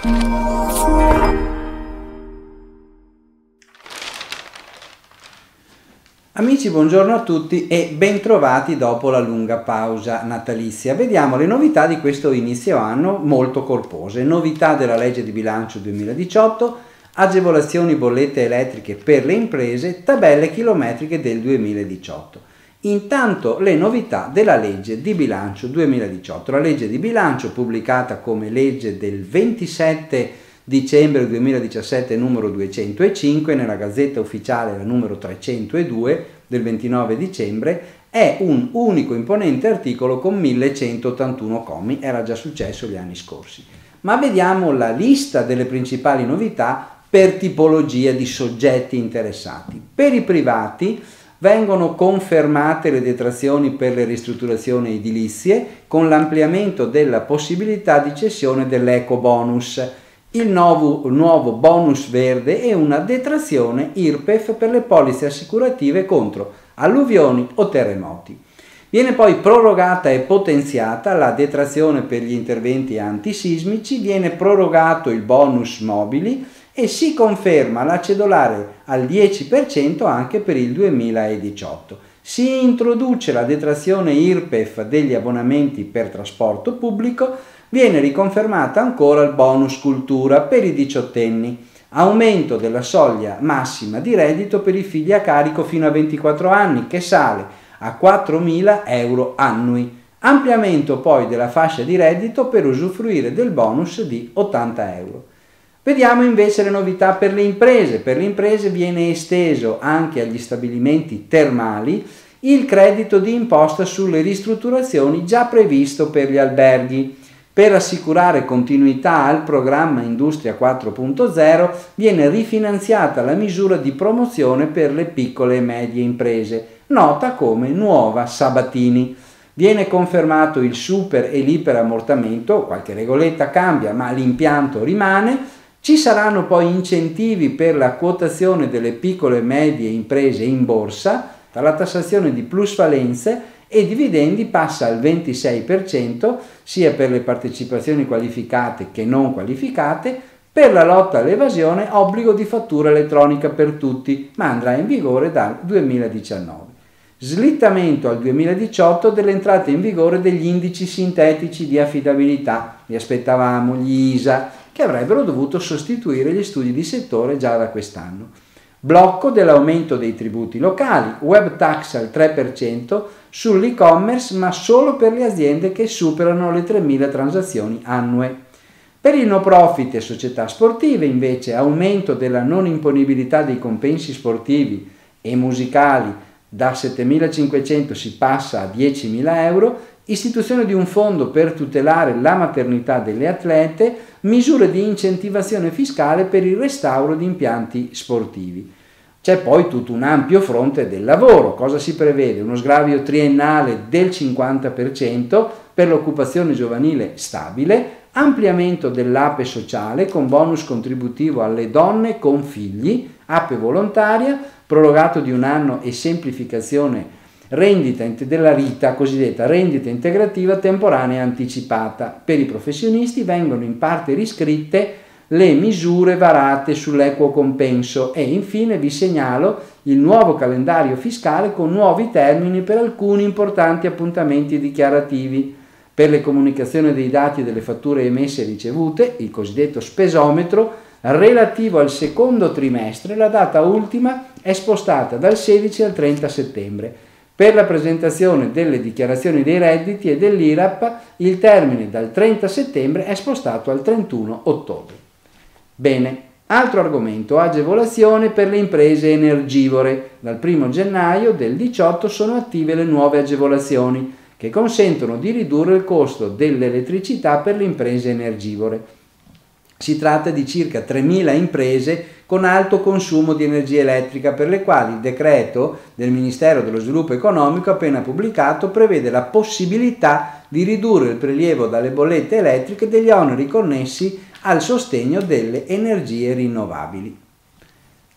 Amici, buongiorno a tutti e bentrovati dopo la lunga pausa natalizia. Vediamo le novità di questo inizio anno molto corpose. Novità della legge di bilancio 2018, agevolazioni bollette elettriche per le imprese, tabelle chilometriche del 2018. Intanto le novità della legge di bilancio 2018. La legge di bilancio, pubblicata come legge del 27 dicembre 2017 numero 205 nella Gazzetta Ufficiale la numero 302 del 29 dicembre, è un unico imponente articolo con 1181 commi, era già successo gli anni scorsi. Ma vediamo la lista delle principali novità per tipologia di soggetti interessati. Per i privati vengono confermate le detrazioni per le ristrutturazioni edilizie con l'ampliamento della possibilità di cessione dell'ecobonus, il nuovo bonus verde e una detrazione IRPEF per le polizze assicurative contro alluvioni o terremoti. Viene poi prorogata e potenziata la detrazione per gli interventi antisismici, viene prorogato il bonus mobili e si conferma la cedolare al 10% anche per il 2018. Si introduce la detrazione IRPEF degli abbonamenti per trasporto pubblico, viene riconfermata ancora il bonus cultura per i diciottenni, aumento della soglia massima di reddito per i figli a carico fino a 24 anni che sale a 4.000 euro annui, ampliamento poi della fascia di reddito per usufruire del bonus di 80 euro. Vediamo invece le novità per le imprese. Per le imprese viene esteso anche agli stabilimenti termali il credito di imposta sulle ristrutturazioni già previsto per gli alberghi. Per assicurare continuità al programma Industria 4.0 viene rifinanziata la misura di promozione per le piccole e medie imprese, nota come Nuova Sabatini. Viene confermato il super e l'iperammortamento, qualche regoletta cambia ma l'impianto rimane. Ci saranno poi incentivi per la quotazione delle piccole e medie imprese in borsa, la tassazione di plusvalenze e dividendi passa al 26% sia per le partecipazioni qualificate che non qualificate. Per la lotta all'evasione obbligo di fattura elettronica per tutti, ma andrà in vigore dal 2019. Slittamento al 2018 delle entrate in vigore degli indici sintetici di affidabilità, li aspettavamo, gli ISA, che avrebbero dovuto sostituire gli studi di settore già da quest'anno. Blocco dell'aumento dei tributi locali, web tax al 3% sull'e-commerce ma solo per le aziende che superano le 3.000 transazioni annue. Per il no profit e società sportive invece aumento della non imponibilità dei compensi sportivi e musicali da 7.500 si passa a 10.000 euro, istituzione di un fondo per tutelare la maternità delle atlete, misure di incentivazione fiscale per il restauro di impianti sportivi. C'è poi tutto un ampio fronte del lavoro. Cosa si prevede? Uno sgravio triennale del 50% per l'occupazione giovanile stabile, ampliamento dell'APE sociale con bonus contributivo alle donne con figli, APE volontaria, prorogato di un anno e semplificazione rendita della RITA, cosiddetta rendita integrativa temporanea anticipata. Per i professionisti vengono in parte riscritte le misure varate sull'equo compenso e infine vi segnalo il nuovo calendario fiscale con nuovi termini per alcuni importanti appuntamenti dichiarativi. Per le comunicazioni dei dati delle fatture emesse e ricevute, il cosiddetto spesometro, relativo al secondo trimestre, la data ultima è spostata dal 16 al 30 settembre. Per la presentazione delle dichiarazioni dei redditi e dell'IRAP, il termine dal 30 settembre è spostato al 31 ottobre. Bene, altro argomento, agevolazione per le imprese energivore. Dal 1 gennaio del 18 sono attive le nuove agevolazioni che consentono di ridurre il costo dell'elettricità per le imprese energivore. Si tratta di circa 3.000 imprese con alto consumo di energia elettrica per le quali il decreto del Ministero dello Sviluppo Economico appena pubblicato prevede la possibilità di ridurre il prelievo dalle bollette elettriche degli oneri connessi al sostegno delle energie rinnovabili.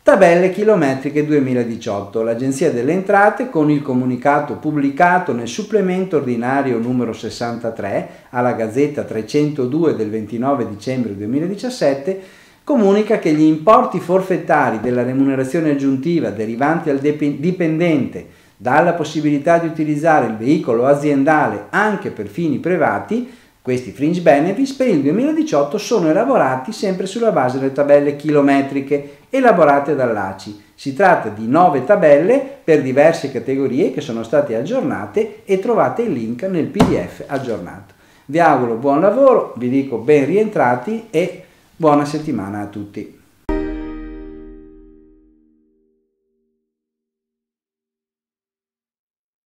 Tabelle chilometriche 2018. L'Agenzia delle Entrate, con il comunicato pubblicato nel supplemento ordinario numero 63 alla Gazzetta 302 del 29 dicembre 2017, comunica che gli importi forfettari della remunerazione aggiuntiva derivanti al dipendente dalla possibilità di utilizzare il veicolo aziendale anche per fini privati, questi fringe benefits per il 2018 sono elaborati sempre sulla base delle tabelle chilometriche elaborate dall'ACI. Si tratta di 9 tabelle per diverse categorie che sono state aggiornate e trovate il link nel PDF aggiornato. Vi auguro buon lavoro, vi dico ben rientrati e buona settimana a tutti.